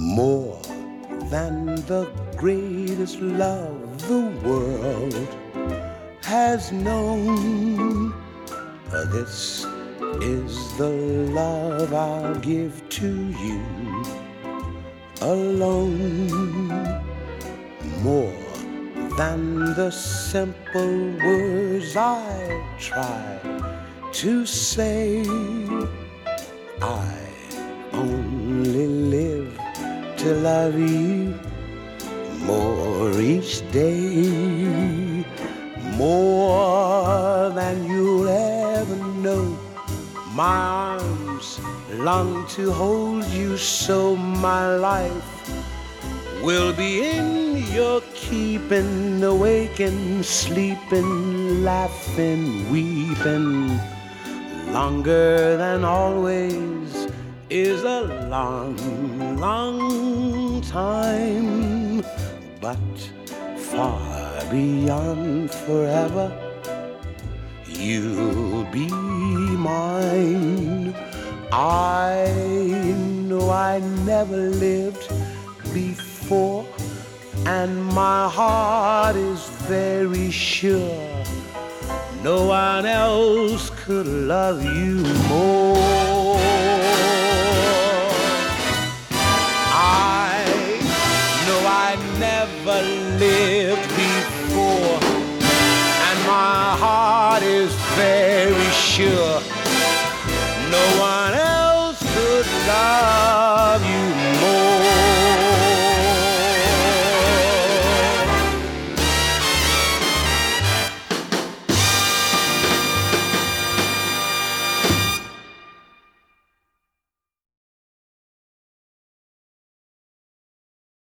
more than the greatest love the world has known. This is the love I'll give to you alone. More than the simple words I try to say, I only live to love you more each day. More than you'll ever know. My arms long to hold you, so my life will be in your keeping, awaking, sleeping, laughing, weeping. Longer than always is a long, long time, but far beyond forever, you'll be mine. I know I never lived before, and my heart is very sure no one else could love you more. I know I never lived before, and my heart is very sure